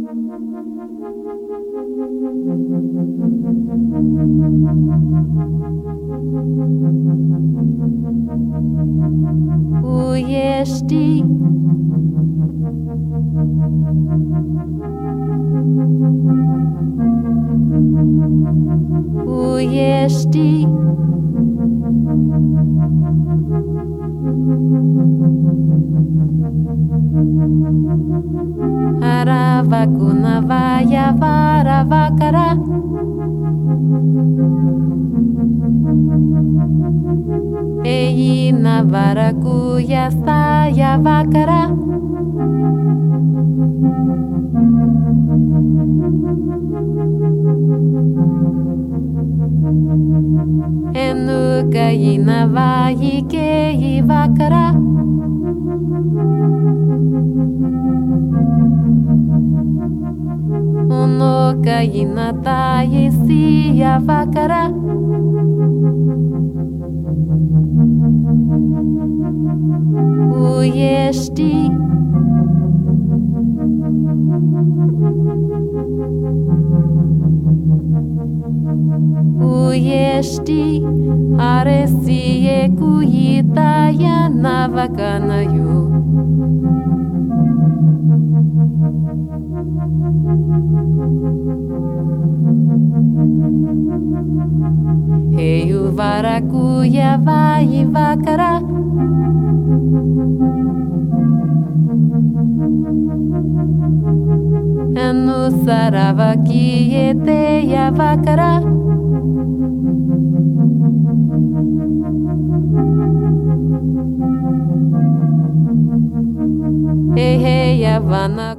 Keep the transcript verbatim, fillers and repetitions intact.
Ujesti Ujesti Aravakuna vaya varavakara Eyina varakuya saya vakara Enukayina vayikeyi vakara Unokayina tayisiya vakara Ujesti Ujesti Aresiye kuyitaya navakanayu Heyu varakuya vayi vakara Anu saravakiyete ya vakara Hey hey ya vana